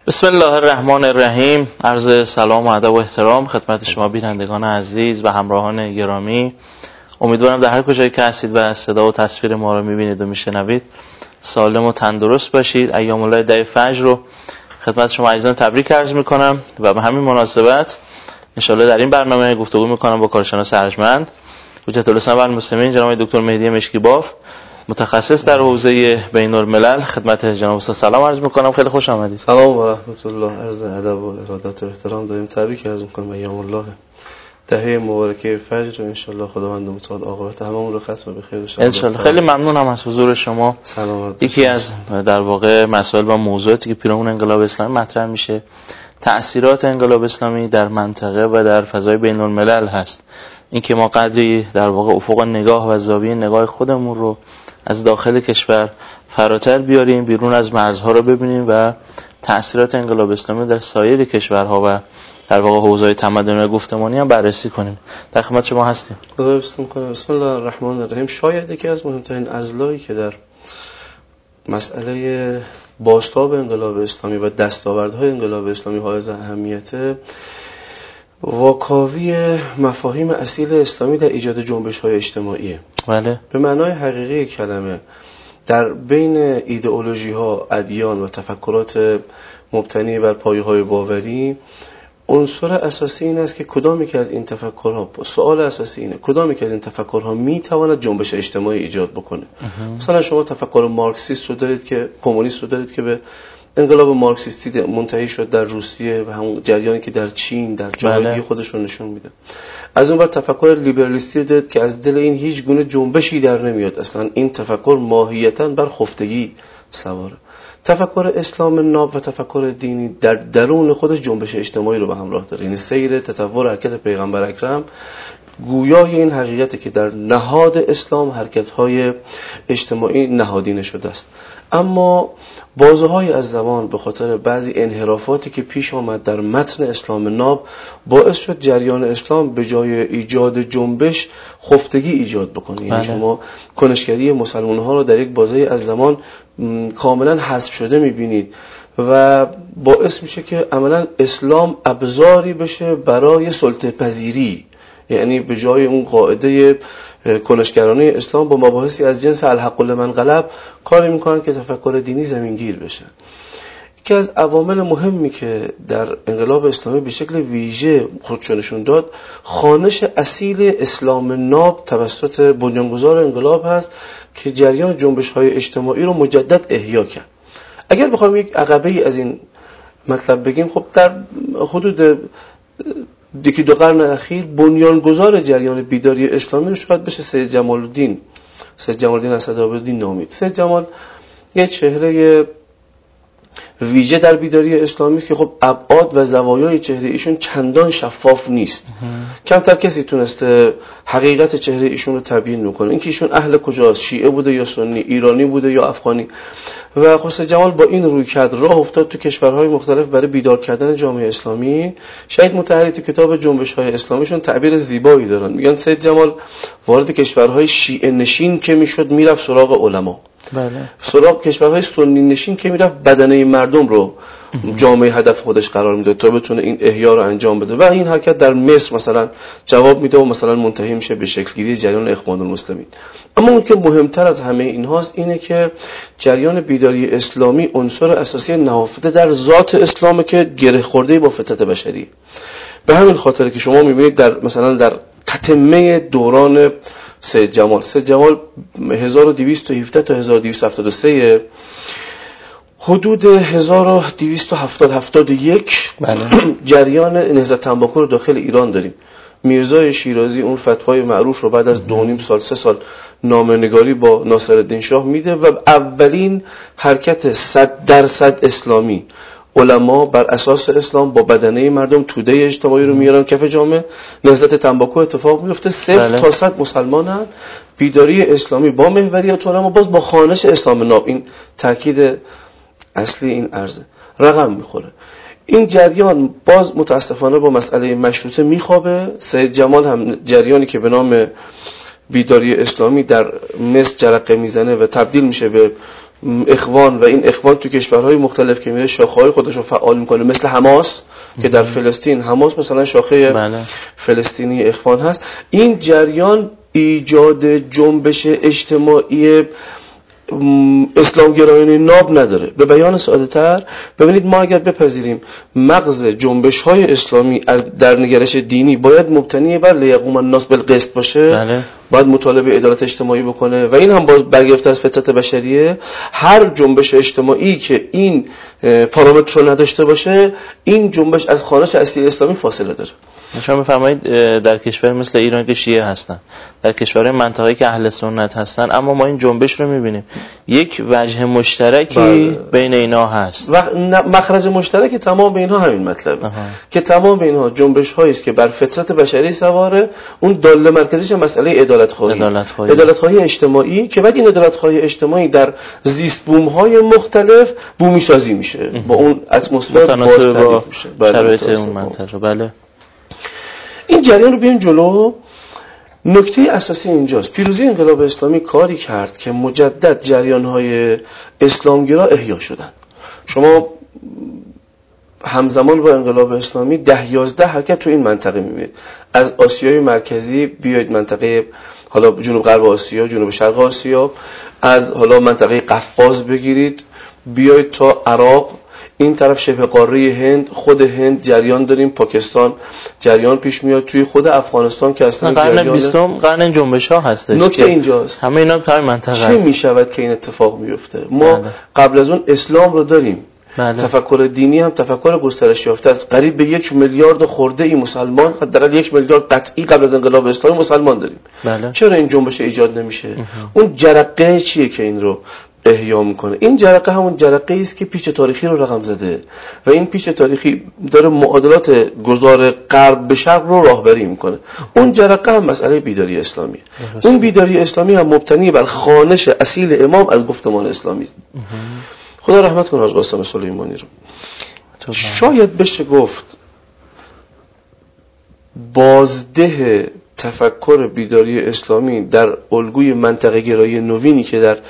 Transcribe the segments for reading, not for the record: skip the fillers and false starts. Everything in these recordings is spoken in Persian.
بسم الله الرحمن الرحیم. عرض سلام و ادب و احترام خدمت شما بینندگان عزیز و همراهان گرامی. امیدوارم در هر کجایی که هستید و صدا و تصویر ما رو میبینید و میشنوید سالم و تندرست باشید. ایام الله ده فجر رو خدمت شما عزیزان تبریک عرض میکنم و به همین مناسبت انشالله در این برنامه گفتگو میکنم با کارشناس ارجمند حجت الاسلام و المسلمین جناب دکتر مهدی مشکی‌باف، متخصص در حوزه بین الملل. خدمت جناب استاد سلام عرض میکنم. خیلی خوش آمدید. سلام و رحمت الله. عرض ادب و ارادت و احترام داریم. تبریک عرض میکنم ایام الله دهه مبارکه فجر و ان شاء الله خداوند متعال عاقبت هممون رو ختم به خیر ان شاء الله. خیلی ممنونم از حضور شما. سلامت. یکی از در واقع مسائل و موضوعاتی که پیرامون انقلاب اسلامی مطرح میشه تأثیرات انقلاب اسلامی در منطقه و در فضای بین الملل هست. اینکه ما قدری در واقع افق نگاه و زاویه نگاه خودمون رو از داخل کشور فراتر بیاریم، بیرون از مرزها رو ببینیم و تأثیرات انقلاب اسلامی در سایر کشورها و در واقع حوزه‌های تمدنی و گفتمانی هم بررسی کنیم. در خدمت شما هستیم. بسم الله الرحمن الرحیم. شاید یکی از مهمترین اضلاعی که در مسئله بازتاب انقلاب اسلامی و دستاوردهای انقلاب اسلامی حائز اهمیته واکاوی مفاهیم اصیل اسلامی در ایجاد جنبش‌های اجتماعیه. بله. به معنای حقیقی کلمه در بین ایدئولوژی‌ها، ادیان و تفکرات مبتنی بر پایه‌های باوری عنصر اساسی این است که کدامی که از این تفکرها، سوال اساسی اینه کدامی که از این تفکرها میتواند جنبش اجتماعی ایجاد بکنه. مثلا شما تفکر مارکسیست رو دارید که کمونیست رو دارید که به انقلاب مارکسیستی منتهی شد در روسیه و همون جریانی که در چین در جاهای خودشون نشون میده. از اون بر تفکر لیبرالیستی دارید که از دل این هیچ گونه جنبشی در نمیاد. اصلا این تفکر ماهیتاً بر خفتگی سواره. تفکر اسلام ناب و تفکر دینی در درون خودش جنبش اجتماعی رو به همراه داره. یعنی سیر تطور حرکت پیغمبر اکرم گویای این حقیقته که در نهاد اسلام حرکت‌های اجتماعی نهادینه شده است. اما بازه‌های از زمان به خاطر بعضی انحرافاتی که پیش آمد در متن اسلام ناب باعث شد جریان اسلام به جای ایجاد جنبش خفتگی ایجاد بکنه. یعنی شما کنشگری مسلمان‌ها رو در یک بازه از زمان کاملا حذف شده می‌بینید و باعث میشه که عملاً اسلام ابزاری بشه برای سلطه پذیری. یعنی به جای اون قاعده کنشگرانه اسلام با مباحثی از جنس الحق لمن غلب کاری میکنن که تفکر دینی زمینگیر بشه. یکی از عوامل مهمی که در انقلاب اسلامی به شکل ویژه خودشو نشون داد خوانش اصیل اسلام ناب توسط بنیانگذار انقلاب هست که جریان جنبش‌های اجتماعی رو مجدد احیا کرد. اگر بخوایم یک عقبه‌ای از این مطلب بگیم، خب در حدود یکی دو قرن اخیر بنیانگذار جریان بیداری اسلامی رو شاید بشه سید جمال الدین اسدآبادی نامید. سید جمال یه چهره ویژه در بیداری اسلامی است که خب ابعاد و زوایای چهره ایشون چندان شفاف نیست. کمتر کسی تونسته حقیقت چهره ایشون رو تبیین میکنه. اینکه ایشون اهل کجاست، شیعه بوده یا سنی، ایرانی بوده یا افغانی. و خود سید جمال با این رویکرد راه افتاد تو کشورهای مختلف برای بیدار کردن جامعه اسلامی. شاید مطهری تو کتاب جنبش‌های اسلامیشون تعبیر زیبایی دارن، میگن سید جمال وارد کشورهای شیعه نشین که میشد میرفت سراغ علما، بله، سراغ کشورهای سنی نشین که میرفت بدنه مردم رو جامعه هدف خودش قرار میده تا بتونه این احیا رو انجام بده. و این حرکت در مصر مثلا جواب میده و مثلا منتهی میشه به شکلگیری جریان اخوان المسلمین. اما اون که مهمتر از همه اینهاست اینه که جریان بیداری اسلامی عنصر اساسی نهفته در ذات اسلامه که گره خورده با فطرت بشری. به همین خاطر که شما میبینید در مثلا در تتمه دوران سید جمال 1217 تا 1273 حدود 1271 جریان نهضت تنباکو رو داخل ایران داریم. میرزای شیرازی اون فتوای معروف رو بعد از 2.5 سال 3 سال نامه‌نگاری با ناصرالدین شاه میده و اولین حرکت 100% اسلامی، علما بر اساس اسلام با بدنه مردم توده اجتماعی رو میارن کف جامعه. نهضت تنباکو اتفاق میفته، 0 تا 100 مسلمانن، بیداری اسلامی با محوریت علما، باز با خوانش اسلام ناب. این تاکید اصلی این عرضه رقم میخوره. این جریان باز متاسفانه با مسئله مشروطه میخوابه. سید جمال هم جریانی که به نام بیداری اسلامی در مصر جرقه میزنه و تبدیل میشه به اخوان و این اخوان تو کشورهای مختلف که میره شاخه‌های خودش رو فعال میکنه، مثل حماس که در فلسطین، حماس مثلا شاخه فلسطینی اخوان هست. این جریان ایجاد جنبش اجتماعی اسلامگرایانه ناب نداره. به بیان ساده تر ببینید، ما اگر بپذیریم مغز جنبش های اسلامی از در نگرش دینی باید مبتنی بر لیقوم الناس بالقسط باشه، باید مطالبه عدالت اجتماعی بکنه و این هم باز برگرفته از فطرت بشریه، هر جنبش اجتماعی که این پارامتر رو نداشته باشه، این جنبش از خوانش اصلی اسلامی فاصله داره. شما بفرمایید در کشور مثل ایران که شیعه هستن، در کشورهای منطقه‌ای که اهل سنت هستن، اما ما این جنبش رو می‌بینیم یک وجه مشترکی بین اینا هست و مخرج مشترک تمام اینها همین مطلبه که تمام اینها جنبش‌هایی است که بر فطرت بشری سواره. اون داله مرکزیش مسئله عدالت‌خواهی اجتماعی که بعد این عدالت‌خواهی اجتماعی در زیست بوم‌های مختلف بومی سازی میشه، با اون اتمسفر با شرایط اون منطقه. بله، این جریان رو بیاین جلو. نکته اساسی اینجاست، پیروزی انقلاب اسلامی کاری کرد که مجدد جریان‌های اسلامگرا احیا شدن. شما همزمان با انقلاب اسلامی 10-11 حرکت تو این منطقه می‌بینید، از آسیای مرکزی بیاید منطقه حالا جنوب غرب آسیا، جنوب شرق آسیا، از حالا منطقه قفقاز بگیرید بیاید تا عراق، این طرف شبه قاره هند، خود هند جریان داریم، پاکستان جریان پیش میاد، توی خود افغانستان که اصلا قرن 20 قرن جنبش‌ها هستش. نکته اینجاست، همه اینا تو منطقه چه میشود که این اتفاق میفته؟ ما قبل از اون اسلام رو داریم، تفکر دینی هم تفکر گسترش یافته است، قریب به 1 میلیارد خورده ای مسلمان، حداقل 1 میلیارد قطعی قبل از انقلاب اسلامی مسلمان داریم. چرا این جنبش ایجاد نمیشه؟ اون جرقه چیه که این رو احیا میکنه؟ این جرقه همون جرقه است که پیچ تاریخی رو رقم زده و این پیچ تاریخی داره معادلات گذار غرب به شرق رو راهبری میکنه. اون جرقه هم مسئله بیداری اسلامی. اون بیداری اسلامی هم مبتنی بر خوانش اصیل امام از گفتمان اسلامی. خدا رحمت کنه حاج قاسم سلیمانی رو. شاید بشه گفت بازده تفکر بیداری اسلامی در الگوی منطقه گرایی نوینی که در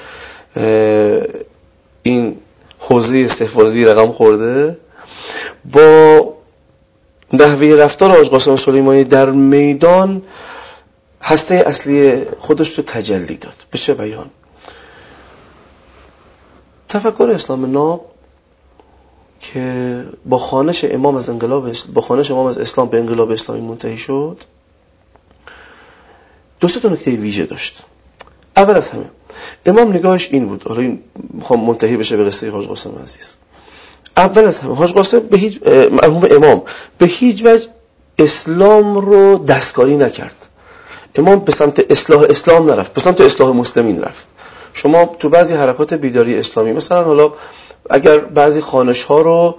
این حوزه استحفاظی رقم خورده، با نحوه رفتار حاج قاسم سلیمانی در میدان هسته اصلی خودش رو تجلی داد. به چه بیان؟ تفکر اسلام ناب که با خوانش امام از اسلام به انقلاب اسلامی منتهی شد، دو تا نکته ویژه داشت. اول از همه امام نگاهش این بود، حالا این میخوام منتهی بشه به قصه حاج قاسم عزیز. اول از همه حاج قاسم مرحوم امام به هیچ وجه اسلام رو دستکاری نکرد. امام به سمت اصلاح اسلام نرفت، به سمت اصلاح مسلمین رفت. شما تو بعضی حرکات بیداری اسلامی، مثلا حالا اگر بعضی خوانش‌ها رو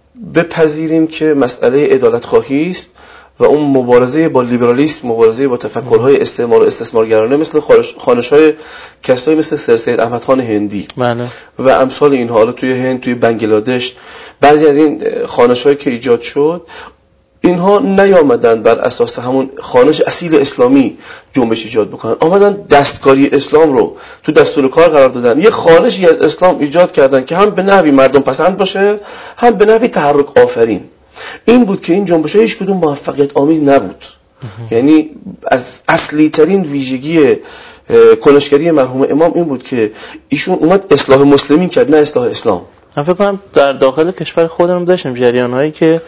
بپذیریم که مسئله عدالت خواهی است و اون مبارزه با لیبرالیسم، مبارزه با تفکرهای استعمار و استثمارگرانه، مثل خوانش‌های کسایی مثل سید احمد خان هندی و امثال اینها، حالا توی هند، توی بنگلادش، بعضی از این خوانش‌هایی که ایجاد شد، اینها نیامدن بر اساس همون خوانش اصیل اسلامی جنبش ایجاد بکنن، آمدن دستکاری اسلام رو تو دستور کار قرار دادن، یه خوانشی از اسلام ایجاد کردن که هم به نحوی مردم پسند باشه، هم به نحوی تحرک آفرین. این بود که این جنبش‌ها هیچ کدوم موفقیت آمیز نبود. یعنی از اصلی ترین ویژگی کنشگری مرحوم امام این بود که ایشون اومد اصلاح مسلمین کرد، نه اصلاح اسلام. من فکر کنم در داخل کشور خودمون داشتیم جریان‌هایی که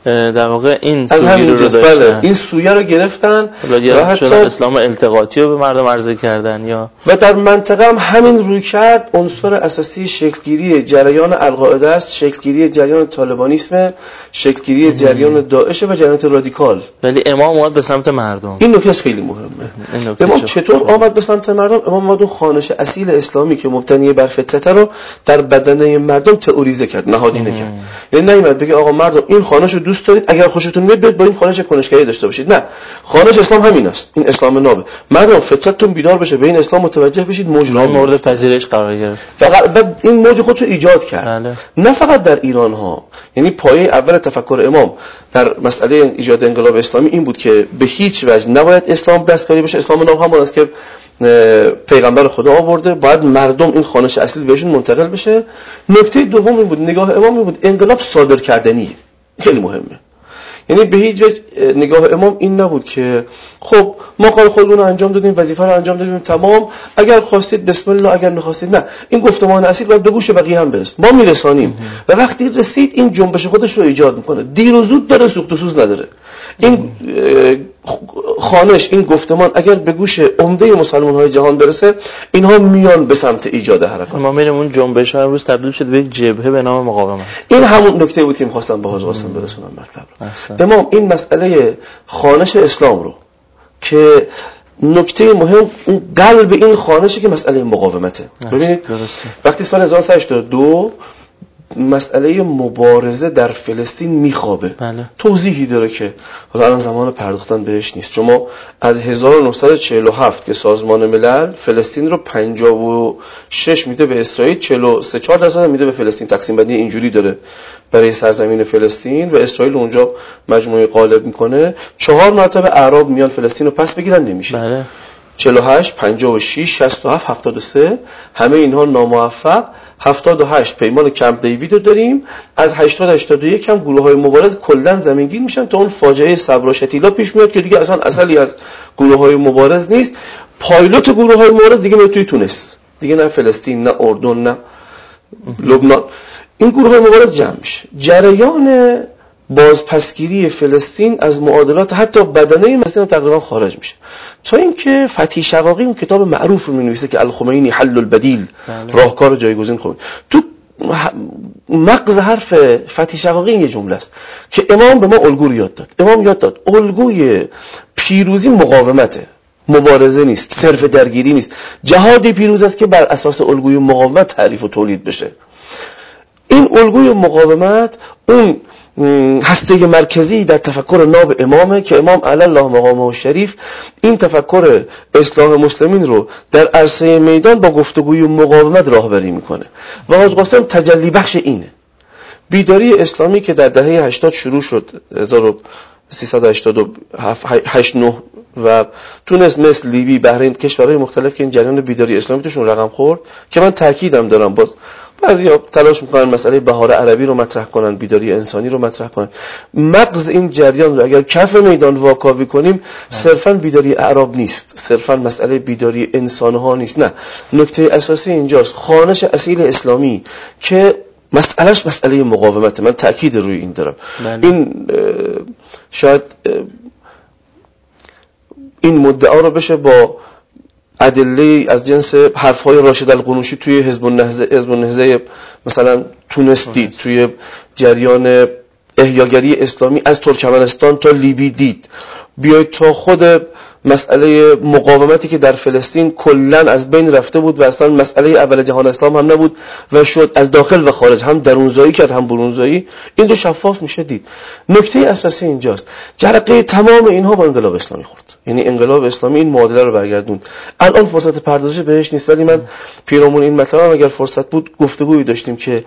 در واقع این سویه رو داشتن، این سویه رو گرفتن و حتی اسلام التقاطی رو به مردم عرضه کردن، یا و در منطقه هم همین روی کرد. عنصر اساسی شکلگیری جریان القاعده است، شکلگیری جریان طالبانیسم، شکلگیری جریان داعش و جریانات رادیکال. ولی امام اومد به سمت مردم. این نکته خیلی مهمه. امام چطور آمد به سمت مردم؟ امام اومد اون خوانش اصیل اسلامی که مبتنی بر فطرت رو در بدنه مردم تئوریزه کرد، نهادینه کرد. یعنی نمیاد بگه آقا مردم این خوانش رو دوست دارید، اگر خوشتون میاد بیاید با این خوانش کنشگری داشته باشید. نه، خوانش اسلام همین است، این اسلام نابه. مردم فطرتتون بیدار بشه، به این اسلام متوجه بشید، موج رو مورد پذیرش قرار گرفت. بعد این موج خودشو ایجاد کرد. نه فقط در ایران ها، یعنی پایه اول تفکر امام در مسئله ایجاد انقلاب اسلامی این بود که به هیچ وجه نباید اسلام دستکاری بشه. اسلام ناب همون است که پیغمبر خدا آورده، باید مردم این خوانش اصلی بهشون منتقل بشه. نکته دوم این بود، نگاه امام این بود انقلاب صادر کردنیه، خیلی مهمه. یعنی به هیچ وجه نگاه امام این نبود که خب ما کار خودمون رو انجام دادیم، وظیفه رو انجام دادیم، تمام، اگر خواستید بسم الله، اگر نخواستید نه. این گفتمان اصیل باید به گوش بقیه هم برسه، ما میرسانیم و وقتی رسید این جنبش خودش رو ایجاد میکنه. دیر و زود داره، سوخت و سوز نداره. این خوانش، این گفتمان اگر به گوش عمده مسلمان‌های جهان برسه، اینها میان به سمت ایجاد حرکات. ما میریم اون جنبش ها امروز تبدیل شده به یک جبهه به نام مقاومت. این همون نکته بود که می‌خواستم با حاج قاسم برسونم مطلب رو. امام این مسئله خوانش اسلام رو که نکته مهم اون قلب این خوانشی که مسئله مقاومته. ببینید وقتی سال 1982 مسئله مبارزه در فلسطین میخوابه، توضیحی داره که حالا الان زمان پرداختن بهش نیست. شما از 1947 که سازمان ملل فلسطین رو 56 میده به اسرائیل، 43-4% میده به فلسطین، تقسیم بندی اینجوری داره برای سرزمین فلسطین و اسرائیل اونجا مجموعه غالب میکنه. 4 مرتبه اعراب میان فلسطین رو پس بگیرن، نمیشه. 48 56 67 73 همه اینها ناموفق. 78 پیمان کمپ دیوید رو داریم. از 80 81 هم گروه‌های مبارز کلاً زمینگیر میشن تا اون فاجعه صبر و شتیلا پیش میاد که دیگه اصلا اصلی از گروه‌های مبارز نیست. پایلوت گروه‌های مبارز دیگه میاد توی تونس، دیگه نه فلسطین، نه اردن، نه لبنان. این گروه‌های مبارز جمع میشه. جریان بازپسگیری فلسطین از معادلات حتی بدنه فلسطین تقریبا خارج میشه، تا اینکه فتحی شقاقی اون کتاب معروف رو می‌نویسه که الخمینی حل البدیل، راهکار جایگزین خمینی. تو مغز حرف فتحی شقاقی این یه جمله است که امام به ما الگو یاد داد. امام یاد داد الگوی پیروزی مقاومته، مبارزه نیست، صرف درگیری نیست. جهادی پیروز است که بر اساس الگوی مقاومت تعریف و تولید بشه. این الگوی مقاومت اون هسته مرکزی در تفکر ناب امامه که امام علی الله مقامه شریف این تفکر اصلاح مسلمین رو در عرصه میدان با گفتگوی مقاومت راهبری میکنه و حاج قاسم تجلی بخش اینه. بیداری اسلامی که در دهه 80 شروع شد 1389 و تونس، مثل لیبی، بحرین، کشورهای مختلف که این جریان بیداری اسلامی توشون رقم خورد که من تاکیدم دارم، باز بعضیا تلاش میکنن مسئله بهار عربی رو مطرح کنن، بیداری انسانی رو مطرح کنن. مغز این جریان رو اگر کف میدان واکاوی کنیم صرفا بیداری اعراب نیست، صرفا مسئله بیداری انسانها نیست، نه، نکته اساسی اینجاست خوانش اصیل اسلامی که مسئلهش مسئله مقاومته. من تأکید روی این دارم. این شاید این مدعا رو بشه با ادله از جنس حرفهای راشد القنوشی توی حزب النهضه مثلا تونس دید، توی جریان احیاگری اسلامی از ترکمنستان تا لیبی دید، بیاید تا خود مسئله مقاومتی که در فلسطین کلن از بین رفته بود و اصلا مسئله اول جهان اسلام هم نبود و شد از داخل و خارج هم درونزایی کرد هم برونزایی، این دو شفاف میشه دید. نکته اساسی اینجاست، جرقه تمام اینها با انقلاب اسلامی خورد. یعنی انقلاب اسلامی این معادله رو برگردوند. الان فرصت پردازش بهش نیست، ولی من پیرامون این مطلب اگر فرصت بود گفتگویی داشتیم که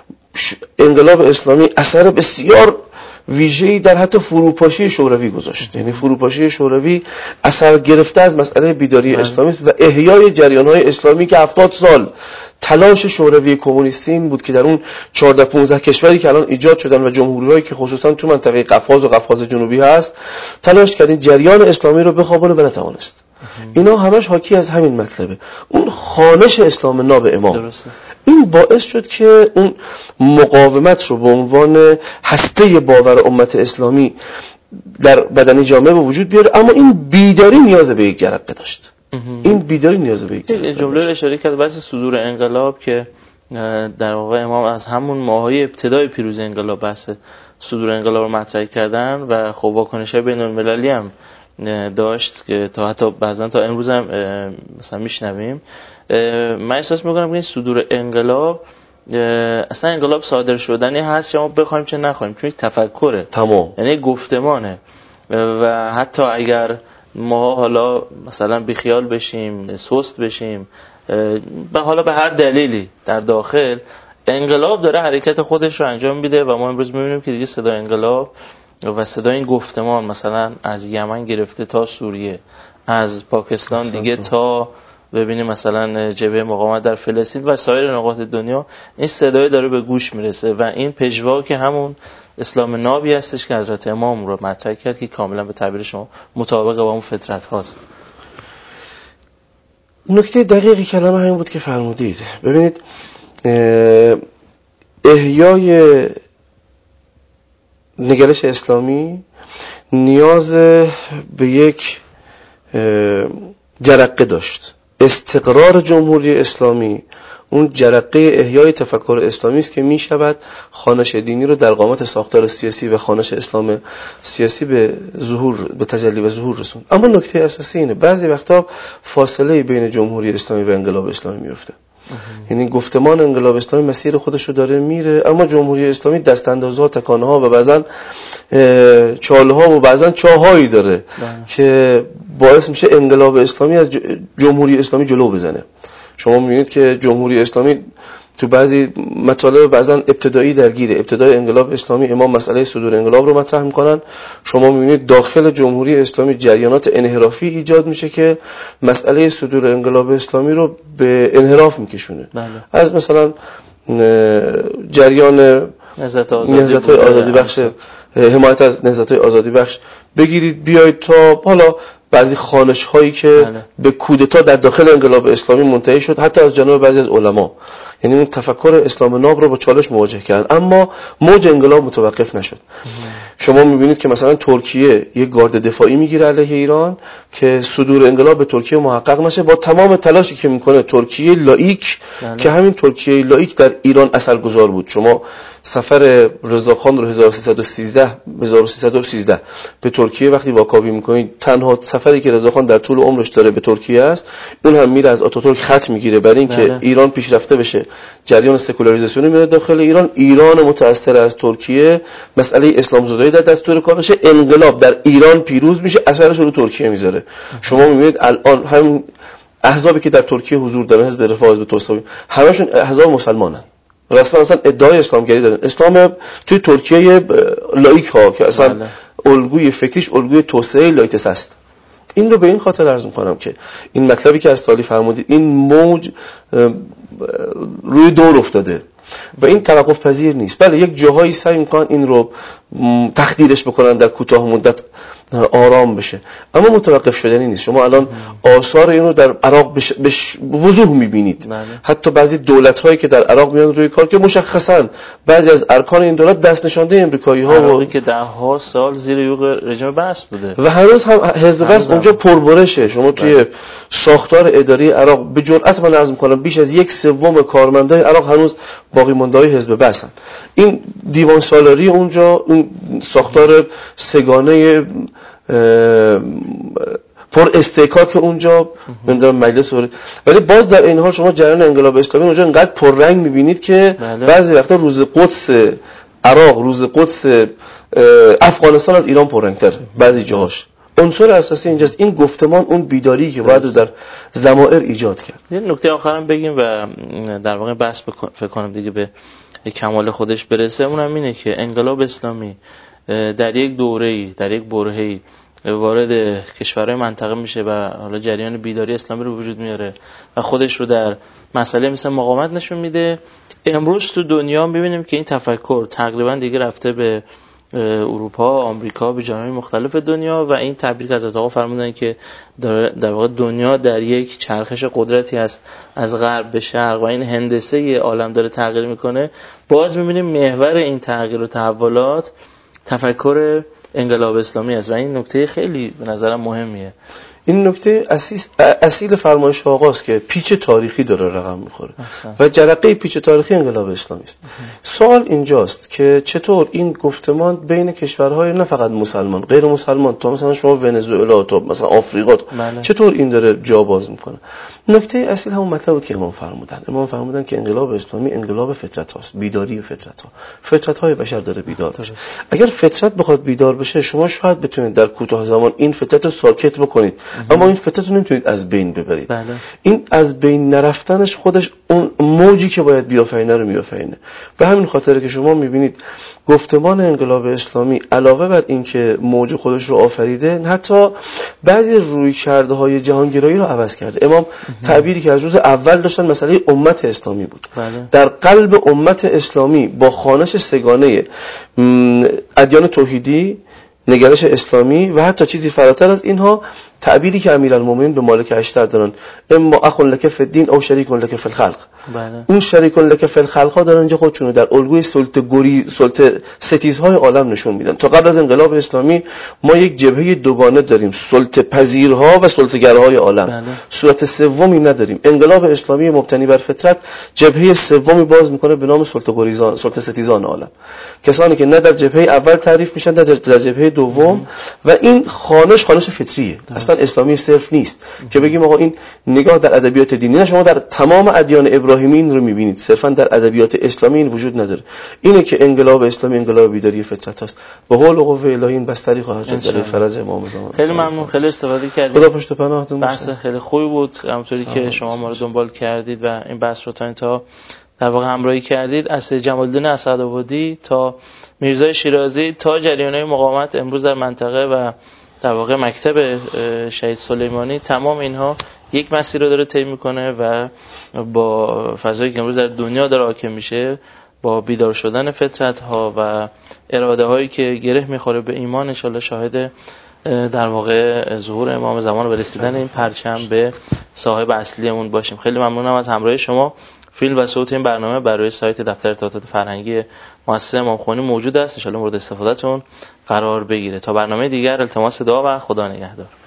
انقلاب اسلامی اثر بسیار ویژه‌ای در حتی فروپاشی شوروی گذاشت. یعنی فروپاشی شوروی اثر گرفته از مسئله بیداری اسلامی و احیای جریان‌های اسلامی که 70 سال تلاش شوروی کمونیستی این بود که در اون 14-15 کشوری که الان ایجاد شدن و جمهوری‌هایی که خصوصا تو منطقه قفقاز و قفقاز جنوبی هست تلاش کردن جریان اسلامی رو بخوابونه و نتوانست. اینا همش حاکی از همین مطلبه، اون خوانش اسلام ناب امام. درسته. این باعث شد که اون مقاومت رو به عنوان هسته باور امت اسلامی در بدن جامعه به وجود بیاره، اما این بیداری نیاز به یک جرقه داشت. این بیداری نیاز به یک جرقه. جمله رو اشاره کرد بحث صدور انقلاب که در واقع امام از همون ماهای ابتدای پیروزی انقلاب بحث صدور انقلاب رو مطرح کردن و خب واکنش‌های بین‌المللی هم داشت که تا حتی بعضن تا امروز هم مثلا میشنویم. من احساس میکنم که این صدور انقلاب اصلا انقلاب صادر شدنی هست چه ما بخوایم چه نخوایم، چون یک تفکره تمام، یعنی گفتمانه و حتی اگر ما حالا مثلا بیخیال بشیم، سست بشیم، حالا به هر دلیلی در داخل انقلاب داره حرکت خودش رو انجام میده و ما امروز میبینیم که دیگه صدای انقلاب و صدای این گفتمان مثلا از یمن گرفته تا سوریه، از پاکستان دیگه تا ببینیم مثلا جبهه مقاومت در فلسطین و سایر نقاط دنیا، این صدای داره به گوش میرسه و این پژواک همون اسلام نابی هستش که حضرت امام رو مطرح کرد که کاملا به تعبیر شما مطابق با اون فطرت هاست. نکته دقیقی کلمه همین بود که فرمودید. ببینید احیای نگرش اسلامی نیاز به یک جرقه داشت. استقرار جمهوری اسلامی اون جرقه احیای تفکر اسلامی است که می شود خوانش دینی رو در قامت ساختار سیاسی و خوانش اسلام سیاسی به ظهور، به تجلی و ظهور رسوند. اما نکته اساسی اینه بعضی وقتا فاصله بین جمهوری اسلامی و انقلاب اسلامی میفته. یعنی گفتمان انقلاب اسلامی مسیر خودش رو داره میره، اما جمهوری اسلامی دست اندازها، تکانه ها و بعضن چاله ها و بعضن چاهایی داره که باعث میشه انقلاب اسلامی از جمهوری اسلامی جلو بزنه. شما میبینید که جمهوری اسلامی تو بعضی مطالب بعضن ابتدایی درگیره. ابتدای انقلاب اسلامی امام مسئله صدور انقلاب رو مطرح میکنن. شما میبینید داخل جمهوری اسلامی جریانات انحرافی ایجاد میشه که مسئله صدور انقلاب اسلامی رو به انحراف میکشونه. از مثلا جریان نهضت‌های آزادی بخش، حمایت از نهضت‌های آزادی بخش بگیرید بیایید تا حالا بعضی خوانش هایی که به کودتا در داخل انقلاب اسلامی منتهی شد، حتی از جانب بعضی از علما. یعنی اون تفکر اسلام ناب رو با چالش مواجه کردن، اما موج انقلاب متوقف نشد. شما میبینید که مثلا ترکیه یک گارد دفاعی میگیره علیه ایران که صدور انقلاب به ترکیه محقق نشه، با تمام تلاشی که میکنه ترکیه لایک که همین ترکیه لایک در ایران اثرگذار بود. شما سفر رضاخان رو 1313 به ترکیه وقتی واکاوی میکنید، تنها سفری که رضاخان در طول عمرش داره به ترکیه است، اون هم میره از آتاتورک خط میگیره برای اینکه ایران پیشرفته بشه، جریان سکولاریزاسیون میره داخل ایران. ایران متأثر از ترکیه، مسئله اسلام زدایی در دستور کارشه، انقلاب در ایران پیروز میشه، اثرش رو ترکیه میذاره. شما میبینید الان هم احزابی که در ترکیه حضور دارن، حزب رفاه، حزب توسعه، همشون احزاب مسلمانن، رسما اصلا ادعای اسلامگری دارن. اسلام توی ترکیه لایک ها که اصلا الگوی فکریش الگوی توسعه لایتس است. این رو به این خاطر عرض می‌کنم که این مطلبی که از سالی فرمودید، این موج روی دور افتاده و این توقف پذیر نیست. بله یک جاهایی سعی می‌کنن این رو تخدیرش بکنن در کوتاه مدت آرام بشه، اما متوقف شدنی نیست. شما الان آثار این رو در عراق به وضوح می‌بینید. حتی بعضی دولت‌هایی که در عراق میان روی کار که مشخصاً بعضی از ارکان این دولت دست نشانده امریکایی‌ها و که ده‌ها سال زیر یوغ رژیم بأس بوده و هنوز هم حزب بأس اونجا پربرشه. شما توی ساختار اداری عراق به جرئت من عرض می‌کنم بیش از 1/3 کارمندای عراق هنوز باقی مانده‌های حزب بأسن. این دیوان سالاری اونجا، اون ساختار سگانه پر استحکاک اونجا نمیدونم مجلس، ولی باز در این حال شما جریان انقلاب اسلامی اونجا انقدر پررنگ میبینید که بعضی وقتا روز قدس عراق، روز قدس افغانستان از ایران پررنگ‌تر بعضی جاهاش. عنصر اساسی اینجاست، این گفتمان، اون بیداری که باید در ضمائر ایجاد کرد. یه نکته آخرام بگیم و در واقع بحث فکر کنم دیگه به کمال خودش برسه. اونم اینه که انقلاب اسلامی در یک دوره‌ای، در یک برهه‌ای وارد کشورهای منطقه میشه و حالا جریان بیداری اسلامی رو وجود میاره و خودش رو در مسئله مثل مقاومت نشون میده. امروز تو دنیا میبینیم که این تفکر تقریبا دیگه رفته به اروپا، آمریکا، به جاهای مختلف دنیا و این تعبیر که حضرت آقا فرمودن که در واقع دنیا در یک چرخش قدرتی هست از غرب به شرق و این هندسه عالم داره تغییر میکنه. باز میبینیم محور این تغییر و تحولات تفکر انقلاب اسلامی است و این نکته خیلی به نظرم مهمیه. این نکته اصیل فرمایش آقاست که پیچ تاریخی داره رقم میخوره و جرقه پیچ تاریخی انقلاب اسلامی است. سوال اینجاست که چطور این گفتمان بین کشورهای نه فقط مسلمان، غیر مسلمان، تا مثلا شما ونزوئلا، تا مثلا آفریقا، چطور این داره جا باز میکنه؟ نکته اصیل همون مطلبی که امام فرمودن که انقلاب اسلامی انقلاب فطرت هاست، بیداری فطرت ها. فطرت های بشر داره بیدار بشه. اگر فطرت بخواد بیدار بشه، شما شاید بتونید در کوتاه زمان این فطرت رو ساکت بکنید، اما این فطرت رو نمیتونید از بین ببرید. این از بین نرفتنش خودش اون موجی که باید بیافرینه رو میافرینه. به همین خاطره که شما میبینید گفتمان انقلاب اسلامی علاوه بر اینکه موج خودش رو آفریده، حتی بعضی رویکردهای جهانگرایی رو عوض کرده. امام تعبیری که از روز اول داشتن مسئله امت اسلامی بود. در قلب امت اسلامی با خوانش سگانه ادیان توحیدی، نگرش اسلامی و حتی چیزی فراتر از اینها، تعبیری که امیرالمومنین به مالک اشتر دارن، اما اخ لک فی الدین او شریک لک فی الخلق. اون شریک لک فی الخلق ها دارن اینجا خودشونو در الگوی سلطه ستیزهای عالم نشون میدن. تا قبل از انقلاب اسلامی ما یک جبهه دوگانه داریم، سلطه پذیرها و سلطه‌گرهای عالم. صورت سومی نداریم. انقلاب اسلامی مبتنی بر فطرت جبهه سومی باز میکنه به نام سلطه ستیزان عالم، کسانی که نه در جبهه اول تعریف میشن در جبهه دوم، و این خانش فطریه، اصلا اسلامی صرف نیست که بگیم آقا این نگاه در ادبیات دینی. نه، شما در تمام ادیان ابراهیمی رو میبینید، صرفا در ادبیات اسلامی این وجود نداره. اینه که انقلاب اسلامی انقلاب بیداری فطرت است. به حول و قوه الهی این بستری خواهد شد برای فرج امام زمان. خیلی ممنون، خیلی استفاده کردید. خدا پشت پناهتون باشه. بحث خیلی خوبی بود، همونطوری که شما ما رو دنبال کردید و این بحث رو تا انتها در واقع همراهی کردید. از جمال‌الدین اسدآبادی تا میرزا شیرازی تا جریان‌های مقاومت امروز در منطقه و در واقع مکتب شهید سلیمانی، تمام اینها یک مسیر رو داره طی میکنه و با فضایی که امروز در دنیا داره حاکم میشه، با بیدار شدن فطرت ها و اراده هایی که گره میخوره به ایمان، ان شاءالله شاهد در واقع ظهور امام زمان و رسیدن این پرچم به صاحب اصلیمون باشیم. خیلی ممنونم از همراهی شما. فیلم و صوت این برنامه برای سایت دفتر ارتباطات فرهنگی مؤسسه امامخمینی موجود است، ان شاءالله مورد استفادهتون قرار بگیره. تا برنامه دیگر التماس دعا و خدا نگهدار.